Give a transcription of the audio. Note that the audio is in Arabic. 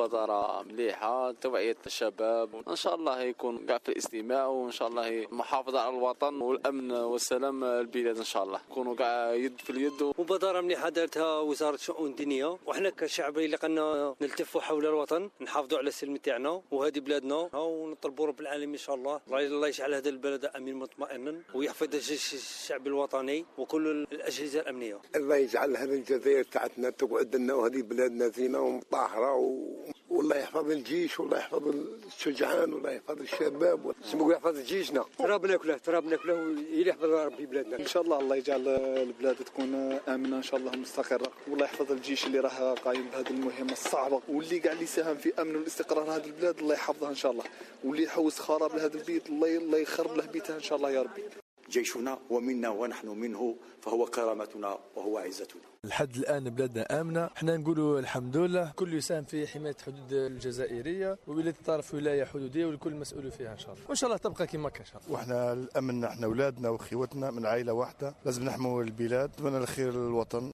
مبادرة مليحة توعية الشباب، ان شاء الله يكون كاع في الاستماع، وان شاء الله محافظة على الوطن والامن والسلام البلاد، ان شاء الله يكونوا كاع يد في اليد. مبادرة مليحة دارتها وزارة الشؤون الدينية، وحنا كشعب اللي قلنا نلتفوا حول الوطن، نحافظوا على السلم تاعنا وهذه بلادنا، ونطلبوا رب العالمين ان شاء الله يجعل هذا البلد امين مطمئنا ويحفظ الشعب الوطني وكل الاجهزة الامنية. الله يجعل هذه الجزائر تاعتنا تقعد لنا، وهذه بلادنا زينة ومطهرة، والله يحفظ الجيش، والله يحفظ الشجعان، والله يحفظ الشباب، اسمه يحفظ جيشنا. تراب ناكله ويحفظ ربي بلادنا ان شاء الله. الله يجعل البلاد تكون امنه ان شاء الله مستقره، والله يحفظ الجيش اللي راه قايم بهذه المهمه الصعبه، واللي قاعد يساهم في امن والاستقرار هذه البلاد الله يحفظها ان شاء الله، واللي يحوس خراب لهذا البيت الله يخرب له بيتها ان شاء الله يا ربي. جيشنا ومنا ونحن منه، فهو كرامتنا وهو عزتنا. لحد الآن بلادنا آمنة، احنا نقولوا الحمد لله. كل يساهم في حماية الحدود الجزائرية، وولاية الطرف ولاية حدودية والكل مسؤول فيها إن شاء الله، وإن شاء الله تبقى كما كان إن شاء الله. وإحنا الأمن، احنا أولادنا وأخواتنا من عائلة واحدة، لازم نحموا البلاد. نتمنى الخير للوطن.